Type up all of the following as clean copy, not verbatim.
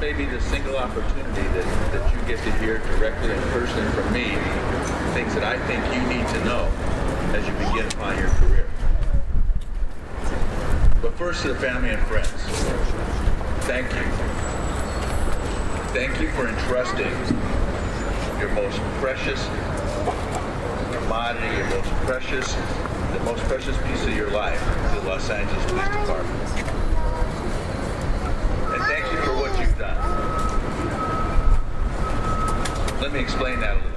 may be the single opportunity that you get to hear directly and personally from me, things that I think you need to know as you begin upon your career. But first to the family and friends, thank you. Thank you for entrusting your most precious commodity, the most precious piece of your life to the Los Angeles Police Department. And thank you for what you've done. Let me explain that a little.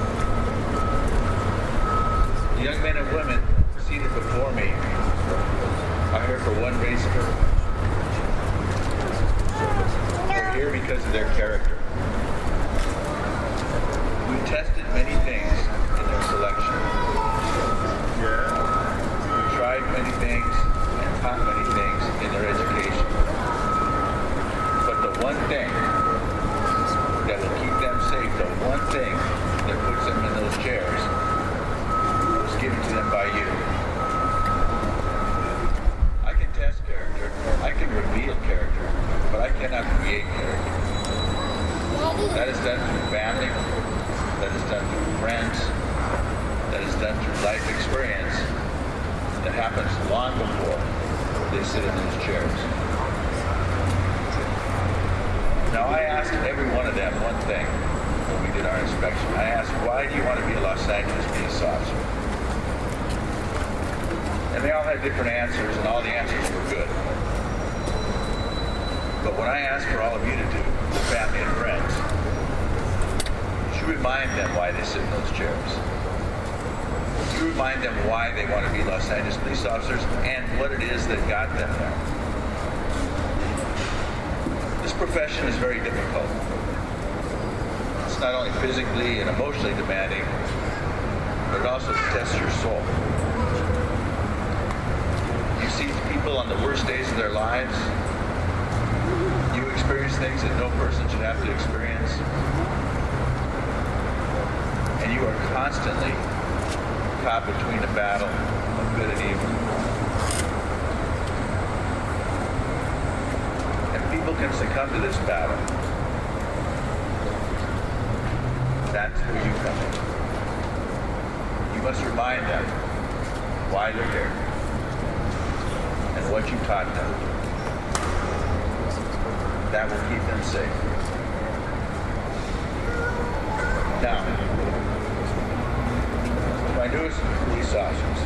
The young men and women seated before me are here for one reason. They're here because of their character. We tested many things in their selection. We tried many things and taught many things in their education. But the one thing that will keep them safe, the one thing that puts them in those chairs, was given to them by you. I can test character, I can reveal character, but I cannot create character. That is done through family, that is done through friends, that is done through life experience that happens long before they sit in those chairs. Now I asked every one of them one thing when we did our inspection. I asked, why do you want to be a Los Angeles police officer? And they all had different answers, and all the answers were good. But what I asked for all of you to do, the family and friends, you remind them why they sit in those chairs. You remind them why they want to be Los Angeles police officers and what it is that got them there. This profession is very difficult. It's not only physically and emotionally demanding, but it also tests your soul. You see people on the worst days of their lives. You experience things that no person should have to experience. And you are constantly caught between the battle of good and evil. And people can succumb to this battle. That's where you come in. You must remind them why they're here and what you taught them. That will keep them safe. Now, my newest police officers.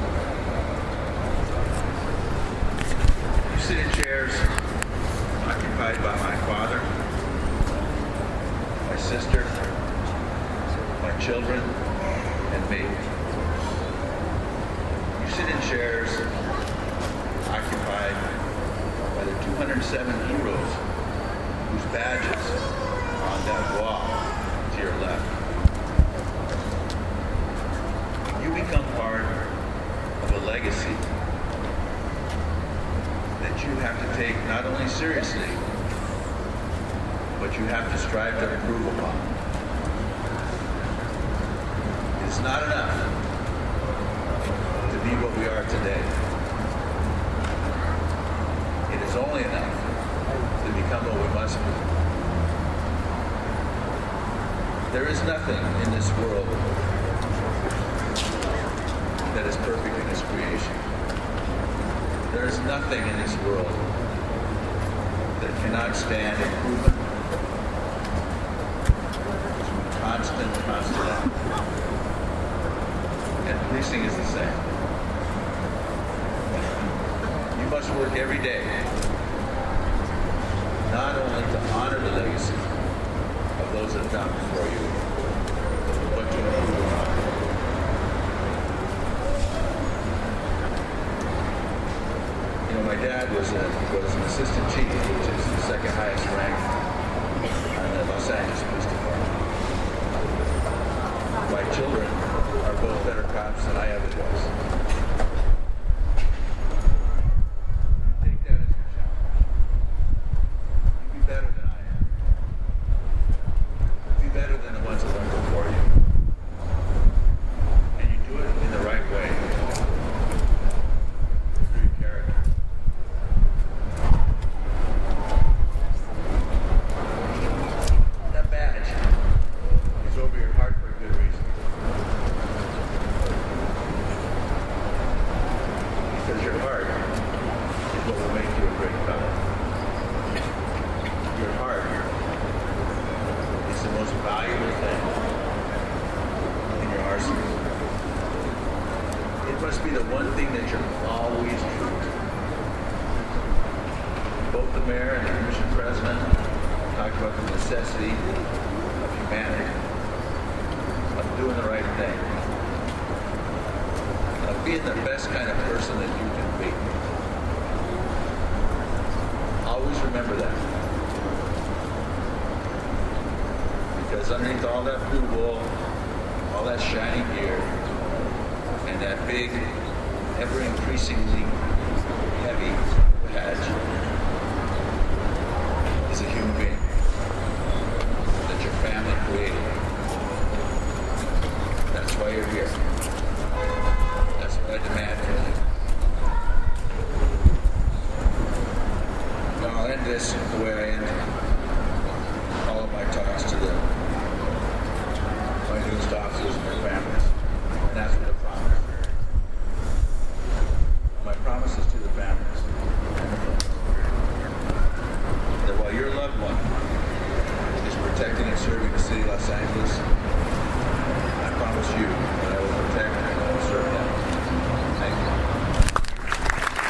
You sit in chairs occupied by my father, my sister, my children, and me. You sit in chairs occupied by the 207 heroes whose badges are on that wall to your left. You become part of a legacy that you have to take not only seriously, but you have to strive to improve upon. It's not enough to be what we are today. It is only enough to become what we must be. There is nothing in this world that is perfect in its creation. There is nothing in this world that cannot stand improvement. Constant effort. And policing is the same. You must work every day, not only to honor the legacy of those that have gone before you, but to improve upon it. My dad was an assistant chief, which is the second highest rank in the Los Angeles Police Department. My children are both better cops than I ever was. Take that as a challenge. You be better than I am. Be better than the ones that went before you. And you do it in the right way. valuable thing in your arsenal. It must be the one thing that you're always true to. Both the mayor and the commission president talked about the necessity of humanity, of doing the right thing, of being the best kind of person that you can be. Always remember that. Because underneath all that blue wool, all that shiny gear, and that big, ever-increasingly heavy badge is a human being that your family created. That's why you're here. That's what I demand from you. Now I'll end this the way I end all of my talks to my newest officers and their families. And that's what I promise. My promise is to the families that while your loved one is protecting and serving the city of Los Angeles,